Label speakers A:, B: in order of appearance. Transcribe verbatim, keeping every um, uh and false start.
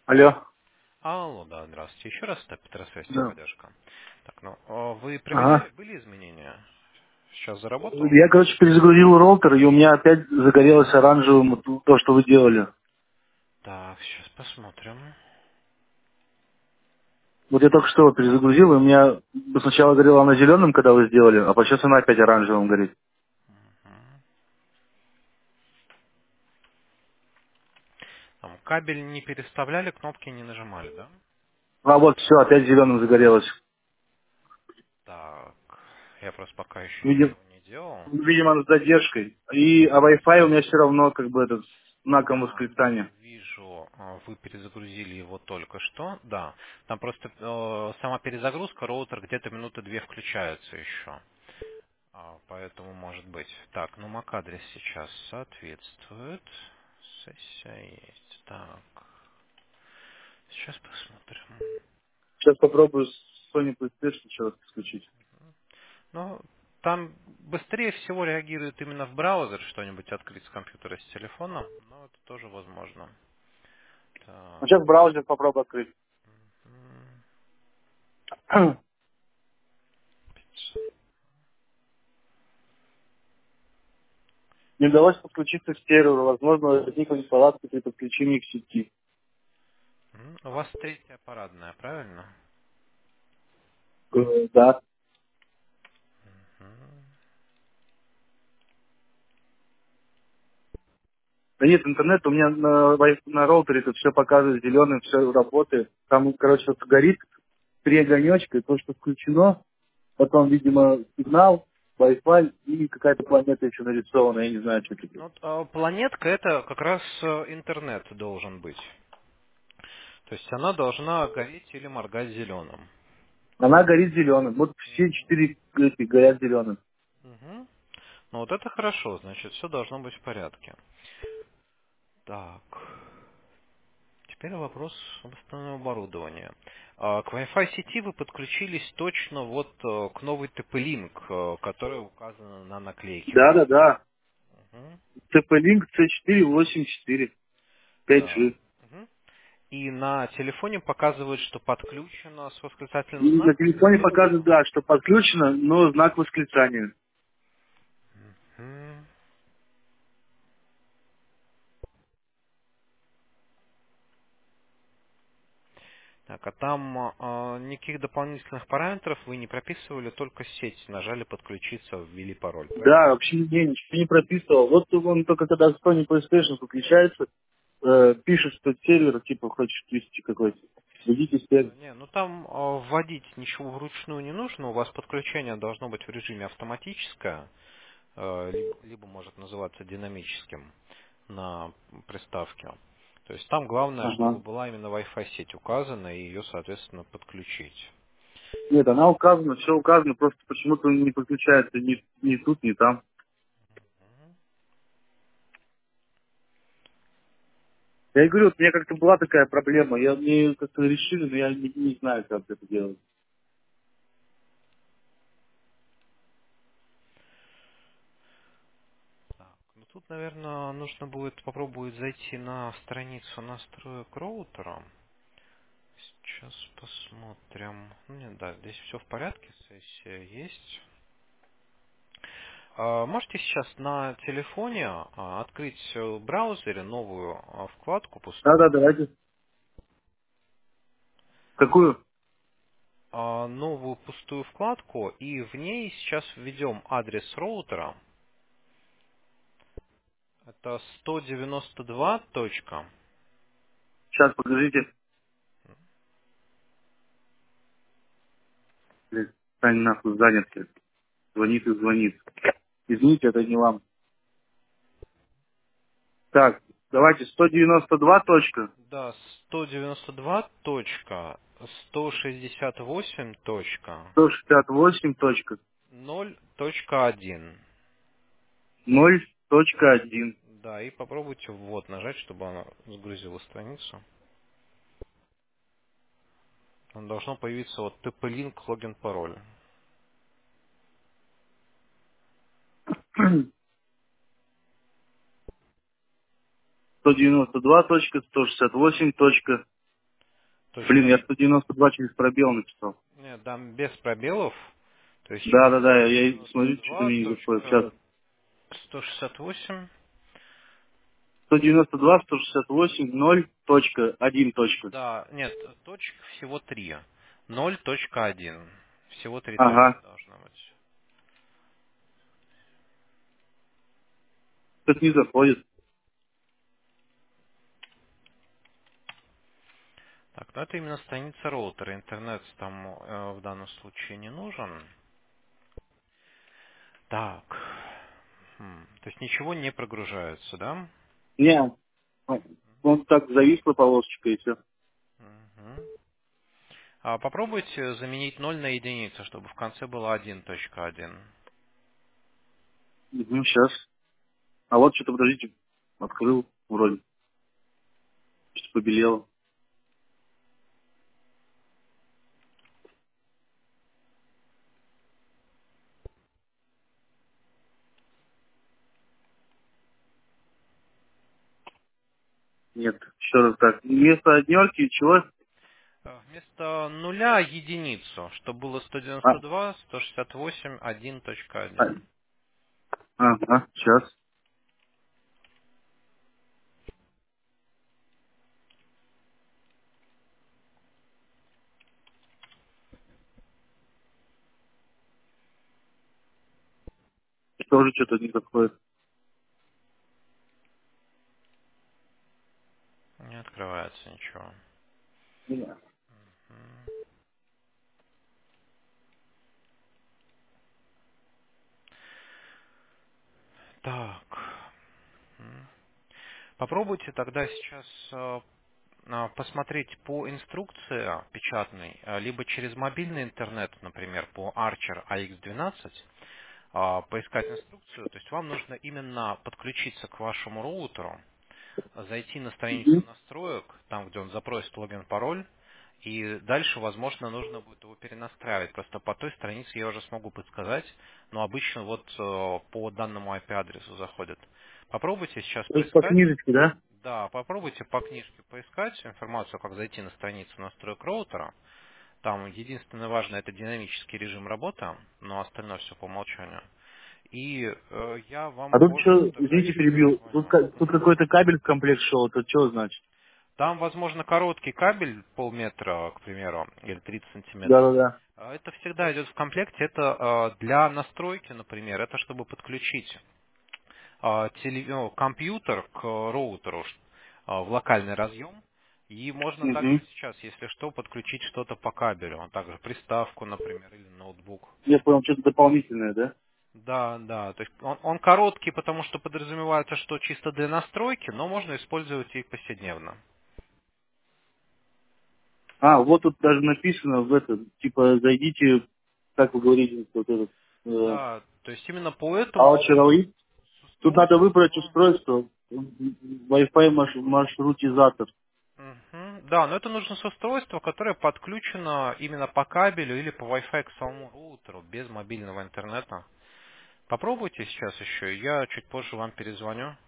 A: Алло.
B: Алло, да, здравствуйте. Еще раз, это Петросвязь,
A: Да.
B: техподдержка. Так, ну, а вы
A: Ага.
B: проверяли, были изменения? Сейчас заработал?
A: Я, короче, перезагрузил роутер, и у меня опять загорелось оранжевым вот то, что вы делали.
B: Так, сейчас посмотрим.
A: Вот я только что перезагрузил, и у меня сначала горела она зеленым, когда вы сделали, а сейчас она опять оранжевым горит.
B: Мгм. Там, кабель не переставляли, кнопки не нажимали, да?
A: А вот все, опять зеленым загорелось.
B: Так, я просто пока еще
A: Видим,
B: ничего не делал.
A: видимо, с задержкой. И, а Wi-Fi у меня все равно как бы этот с знаком
B: Да,
A: восклицания.
B: вижу, а, вы перезагрузили его только что. Да, там просто э, сама перезагрузка, роутер где-то минуты две включается еще. А, поэтому может быть. Так, ну эм эй си-адрес сейчас соответствует. Сессия есть. Так, сейчас посмотрим.
A: Сейчас попробую с Sony PlayStation еще раз подключить.
B: Ну, там быстрее всего реагирует именно в браузер что-нибудь открыть с компьютера, с телефона. Но это тоже возможно.
A: Ну,
B: Так.
A: сейчас браузер попробую открыть.
B: м,
A: Не удалось подключиться к серверу. Возможно, возникла неполадка при подключении к сети.
B: м, У вас третья парадная, правильно?
A: Э, Да.
B: М,
A: Да нет, интернет у меня на, вай- на роутере тут все показывает зеленым, все работает. Там, короче, вот горит три огонечка, и то, что включено, потом, видимо, сигнал, Wi-Fi и какая-то планета еще нарисована, я не знаю, что это.
B: Ну, вот, а, планетка это как раз э, интернет должен быть. То есть она должна гореть или моргать зеленым.
A: Она горит зеленым. Вот все четыре эти горят зеленым.
B: Мгм. Ну вот это хорошо, значит, все должно быть в порядке. Так, теперь вопрос об основном оборудовании. А, К Wi-Fi сети вы подключились точно вот э, к новой ти пи-Link, э, которая указана на наклейке у
A: Да,
B: вас.
A: да, да.
B: Мгм.
A: ти пи-Link си четыре восемьдесят четыре, пять
B: Да.
A: джи.
B: Мгм. И на телефоне показывает, что подключено с восклицательным
A: И на
B: знаком
A: телефоне
B: или
A: показывает,
B: без.
A: да, что подключено, но знак восклицания.
B: Мгм. Так, а там а, никаких дополнительных параметров вы не прописывали, только сеть нажали подключиться, ввели пароль,
A: Да,
B: правильно?
A: вообще не, ничего не прописывал. Вот он только когда Sony PlayStation подключается, э, пишет, что сервер, типа, хочешь ввести какой-то. Введите сервер.
B: Да, не, ну там а, вводить ничего вручную не нужно, у вас подключение должно быть в режиме автоматическое, э, либо, либо может называться динамическим на приставке. То есть там главное, чтобы
A: Ага.
B: была именно Wi-Fi сеть указана и ее, соответственно, подключить.
A: Нет, она указана, все указано, просто почему-то не подключается ни, ни тут, ни там. Я и говорю, вот у меня как-то была такая проблема, я мне её как-то решили, но я не, не знаю, как это делать.
B: Так, ну тут, наверное, нужно будет попробовать зайти на страницу настроек роутера. Сейчас посмотрим. Ну, нет, да, здесь все в порядке, сессия есть. А, Можете сейчас на телефоне а, открыть в браузере новую а, вкладку
A: Да-да,
B: пустую.
A: давайте. Какую?
B: А, Новую пустую вкладку, и в ней сейчас введем адрес роутера. Это сто девяносто два. точка.
A: Сейчас, покажите. Блин, Сань нахуй занят. блин. Звонит и звонит. Извините, это не вам. Так, давайте сто девяносто два точка,
B: Да, сто девяносто два. точка сто шестьдесят восемь. точка
A: сто шестьдесят восемь точка
B: ноль. точка один.
A: ноль точка один.
B: Да, и попробуйте ввод нажать, чтобы она загрузила страницу. Там должно появиться вот ти пи-Link, логин, пароль.
A: сто девяносто два точка сто шестьдесят восемь точка Блин, я сто девяносто два через пробел написал.
B: Нет, там без пробелов. То есть
A: Да, да, да, я и
B: девяносто
A: смотрю, что-то
B: два
A: мне не заходит. Сейчас.
B: сто шестьдесят восемь.
A: сто девяносто два сто шестьдесят восемь ноль точка один точка.
B: Да, нет, точек всего три. ноль точка один. Всего три точки
A: Ага.
B: должно быть.
A: Что-то не заходит.
B: Так, ну это именно страница роутера. Интернет там э, в данном случае не нужен. Так. Хм, То есть ничего не прогружается, да?
A: Не, он так зависла полосочка и все.
B: Мгм. А попробуйте заменить ноль на единицу, чтобы в конце было один точка один.
A: Угу, сейчас. А вот что-то, подождите, открыл вроде. Что-то побелело. Нет, еще раз так. Вместо однерки чего?
B: Э, Вместо нуля единицу, чтобы было сто
A: А,
B: девяносто два сто шестьдесят восемь один точка
A: а,
B: один.
A: ага, сейчас. Тоже что-то не заходит.
B: Не открывается ничего.
A: Не.
B: М. Так. М. Попробуйте тогда сейчас э, а, посмотреть по инструкции печатной, э, либо через мобильный интернет, например, по Archer а икс двенадцать, а, поискать инструкцию. То есть вам нужно именно подключиться к вашему роутеру, зайти на страницу
A: Угу.
B: настроек, там, где он запросит логин-пароль, и дальше, возможно, нужно будет его перенастраивать. Просто по той странице я уже смогу подсказать, но обычно вот э, по данному ай пи-адресу заходят. Попробуйте сейчас
A: То есть по
B: поискать.
A: книжечке, да?
B: Да, попробуйте по книжке поискать информацию, как зайти на страницу настроек роутера. Там единственное важное — это динамический режим работы, но остальное все по умолчанию. И э, я вам
A: А тут
B: позже
A: что,
B: тогда
A: извините,
B: еще
A: перебил. Тут,
B: перезвоню.
A: ка- тут
B: Мгм.
A: какой-то кабель в комплект шел. Это что значит?
B: Там, возможно, короткий кабель полметра, к примеру, или тридцать сантиметров.
A: Да-да-да.
B: А Это всегда идет в комплекте. Это э, для настройки, например, это чтобы подключить э, теле- ну, компьютер к роутеру ш- э, в локальный разъем. И можно также
A: Угу.
B: сейчас, если что, подключить что-то по кабелю. А также приставку, например, или ноутбук.
A: Я понял, что-то дополнительное, да?
B: Да, да. То есть он, он короткий, потому что подразумевается, что чисто для настройки, но можно использовать и повседневно.
A: А, вот тут даже написано в этом, типа, зайдите, как вы говорите, вот этот, э,
B: Да, то есть именно по этому
A: Alchemy.
B: с
A: Тут надо выбрать
B: устройства.
A: устройство, Wi-Fi маш- маршрутизатор.
B: Мгм. Да, но это нужно с устройства, которое подключено именно по кабелю или по Wi-Fi к самому роутеру, без мобильного интернета. Попробуйте сейчас еще, я чуть позже вам перезвоню.